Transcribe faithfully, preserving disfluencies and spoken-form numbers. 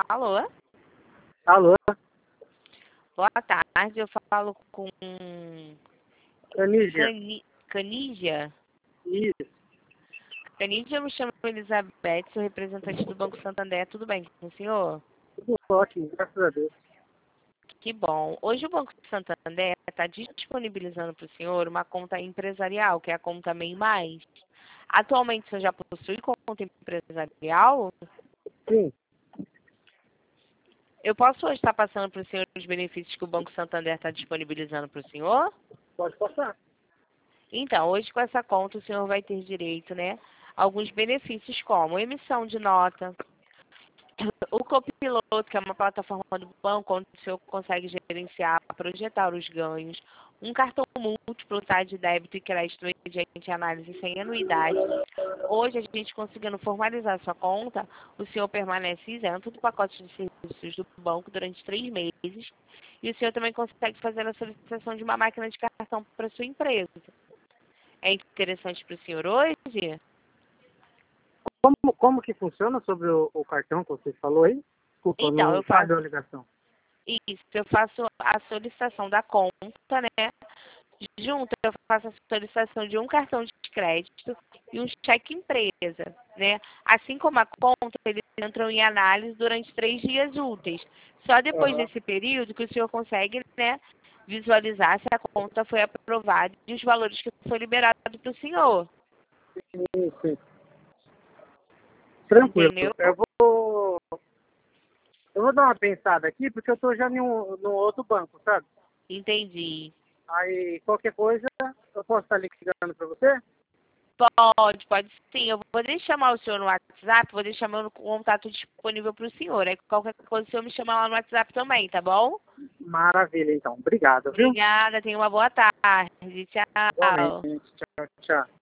Alô? Alô? Boa tarde, eu falo com Canígia? Cani... Canígia? Isso. Canígia, eu me chamo Elizabeth, sou representante do Banco Santander, tudo bem com o senhor? Tudo ótimo, graças a Deus. Que bom. Hoje o Banco Santander está disponibilizando para o senhor uma conta empresarial, que é a conta MEI Mais. Atualmente o senhor já possui conta empresarial? Sim, Eu posso hoje estar passando para o senhor os benefícios que o Banco Santander está disponibilizando para o senhor? pode passar. Então, hoje com essa conta o senhor vai ter direito, né, a alguns benefícios como emissão de nota, o Copiloto, que é uma plataforma do banco onde o senhor consegue gerenciar, projetar os ganhos, um cartão múltiplo, tá, de débito e crédito mediante análise sem anuidade. Hoje, a gente conseguindo formalizar sua conta, o senhor permanece isento do pacote de serviços do banco durante três meses e o senhor também consegue fazer a solicitação de uma máquina de cartão para sua empresa. É interessante para o senhor hoje? Como, como que funciona sobre o, o cartão que você falou aí? Desculpa, Então, não eu faço sabe a ligação. isso, eu faço a solicitação da conta, né? Junto, eu faço a solicitação de um cartão de crédito e um cheque empresa, né? Assim como a conta, eles entram em análise durante três dias úteis. Só depois Aham. desse período que o senhor consegue, né, visualizar se a conta foi aprovada e os valores que foi liberado para o senhor. Sim, sim. Tranquilo. Entendeu? Eu vou, eu vou dar uma pensada aqui, porque eu tô já em um, num outro banco, sabe? Entendi. Aí, qualquer coisa, eu posso estar ligando para você? Pode, pode sim. Eu vou deixar chamar o senhor no WhatsApp, vou deixar meu contato disponível para o senhor. Aí qualquer coisa o senhor me chama lá no WhatsApp também, tá bom? Maravilha, então. Obrigado, viu? Obrigada, tenha uma boa tarde. Tchau. Igualmente. Tchau, tchau.